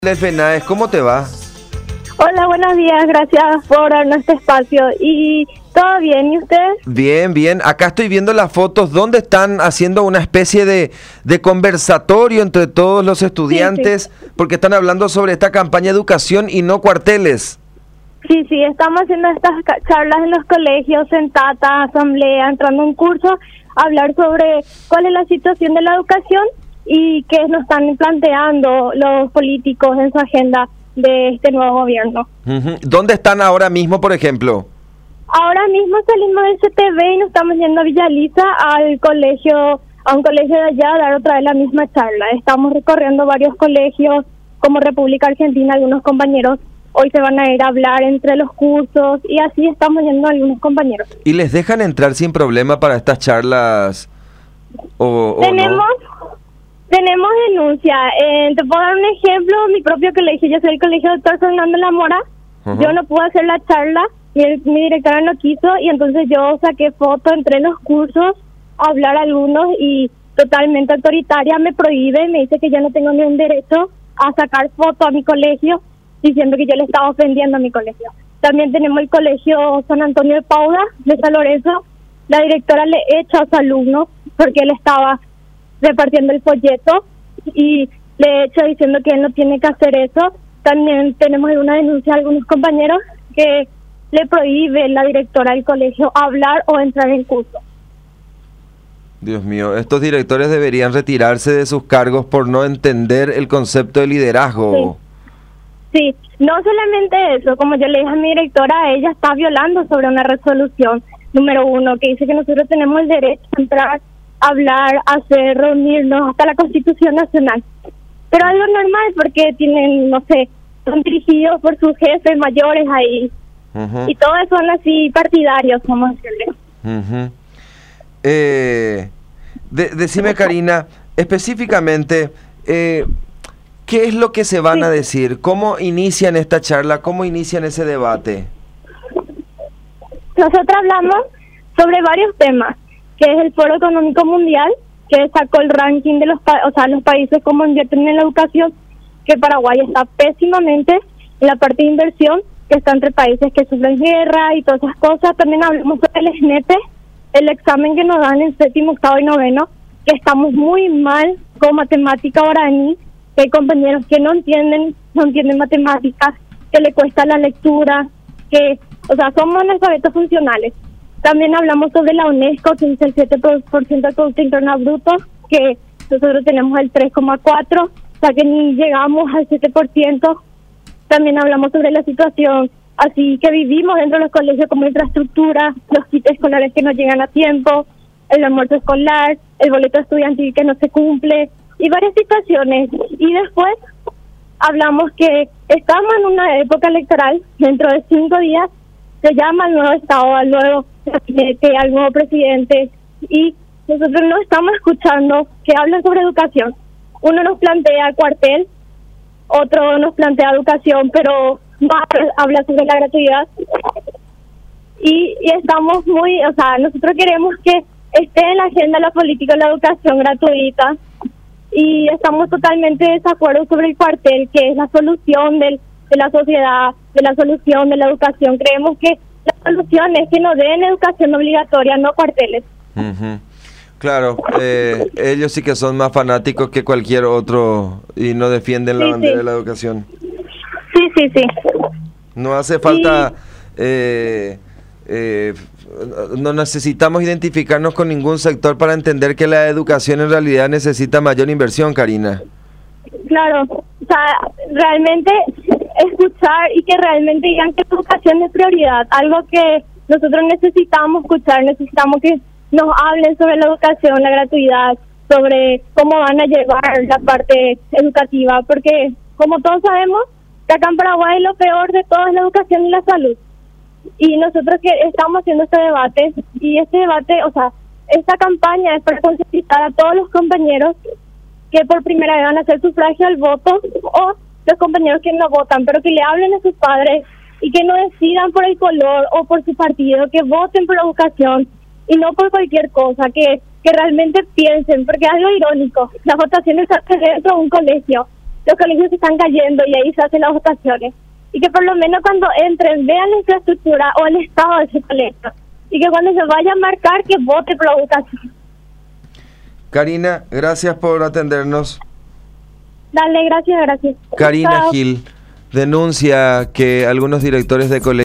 Fenaes, ¿cómo te va? Hola, buenos días, gracias por darnos este espacio. ¿Y todo bien? ¿Y ustedes? Bien, bien. Acá estoy viendo las fotos donde están haciendo una especie de conversatorio entre todos los estudiantes, porque están hablando sobre esta campaña de educación y no cuarteles. Sí, estamos haciendo estas charlas en los colegios, en Tata, asamblea, entrando a un curso, a hablar sobre cuál es la situación de la educación y qué nos están planteando los políticos en su agenda de este nuevo gobierno. ¿Dónde están ahora mismo, por ejemplo? Ahora mismo salimos del CTV y nos estamos yendo a Villa Lisa, al colegio, a un colegio de allá, a dar otra vez la misma charla. Estamos recorriendo varios colegios, como República Argentina, algunos compañeros hoy se van a ir a hablar entre los cursos y así estamos yendo algunos compañeros. ¿Y les dejan entrar sin problema para estas charlas o Tenemos denuncia. Te puedo dar un ejemplo. Mi propio colegio, yo soy el colegio Dr. Fernando Lamora. Yo no pude hacer la charla, mi directora no quiso, y entonces yo saqué foto, entré en los cursos a hablar a algunos y totalmente autoritaria me prohíbe, me dice que yo no tengo ningún derecho a sacar foto a mi colegio, diciendo que yo le estaba ofendiendo a mi colegio. También tenemos el colegio San Antonio de Pauda, de San Lorenzo. La directora le echa a su alumno porque él estaba repartiendo el folleto y le echa diciendo que él no tiene que hacer eso. También tenemos una denuncia de algunos compañeros que le prohíbe la directora del colegio hablar o entrar en curso. Dios mío, estos directores deberían retirarse de sus cargos por no entender el concepto de liderazgo. Sí, no solamente eso, como yo le dije a mi directora, ella está violando sobre una resolución número 1 que dice que nosotros tenemos el derecho a entrar, hablar, hacer, reunirnos, hasta la Constitución Nacional. Pero algo normal porque tienen, no sé, son dirigidos por sus jefes mayores ahí. Y todos son así partidarios, vamos a decirle. Decime, Karina, específicamente, ¿qué es lo que se van a decir? ¿Cómo inician esta charla? ¿Cómo inician ese debate? Nosotros hablamos sobre varios temas, que es el Foro Económico Mundial, que sacó el ranking de los países como invierten en la educación, que Paraguay está pésimamente en la parte de inversión, que está entre países que sufren guerra y todas esas cosas. También hablamos sobre el SNEPE, el examen que nos dan en séptimo, octavo y noveno, que estamos muy mal con matemática guaraní, que hay compañeros que no entienden matemáticas, que le cuesta la lectura, que, somos analfabetos funcionales. También hablamos sobre la UNESCO, que dice el 7% del Producto Interno Bruto, que nosotros tenemos el 3,4%, o sea que ni llegamos al 7%. También hablamos sobre la situación así que vivimos dentro de los colegios, como infraestructura, los kits escolares que no llegan a tiempo, el almuerzo escolar, el boleto estudiantil que no se cumple, y varias situaciones. Y después hablamos que estamos en una época electoral, dentro de 5 días se llama al nuevo Estado, al nuevo gabinete, al nuevo presidente, y nosotros no estamos escuchando que hablan sobre educación. Uno nos plantea cuartel, otro nos plantea educación, pero más habla sobre la gratuidad. Y estamos nosotros queremos que esté en la agenda de la política la educación gratuita, y estamos totalmente de desacuerdo sobre el cuartel, que es la solución de la sociedad, de la solución de la educación. Creemos que la solución es que nos den educación obligatoria, no cuarteles. Claro, ellos sí que son más fanáticos que cualquier otro y no defienden la bandera de la educación. Sí. No hace falta, no necesitamos identificarnos con ningún sector para entender que la educación en realidad necesita mayor inversión, Karina. Claro, realmente escuchar y que realmente digan que la educación es prioridad, algo que nosotros necesitamos escuchar, necesitamos que nos hablen sobre la educación, la gratuidad, sobre cómo van a llevar la parte educativa, porque como todos sabemos, que acá en Paraguay lo peor de todo es la educación y la salud. Y nosotros que estamos haciendo este debate, y este debate, esta campaña es para concientizar a todos los compañeros que por primera vez van a hacer sufragio al voto, o los compañeros que no votan, pero que le hablen a sus padres y que no decidan por el color o por su partido, que voten por la educación y no por cualquier cosa, que realmente piensen, porque es algo irónico, las votaciones se hacen dentro de un colegio, los colegios se están cayendo y ahí se hacen las votaciones. Y que por lo menos cuando entren vean la infraestructura o el estado de ese colegio. Y que cuando se vaya a marcar, que vote por la votación. Karina, gracias por atendernos. Dale, gracias. Karina Chao. Gil denuncia que algunos directores de colegios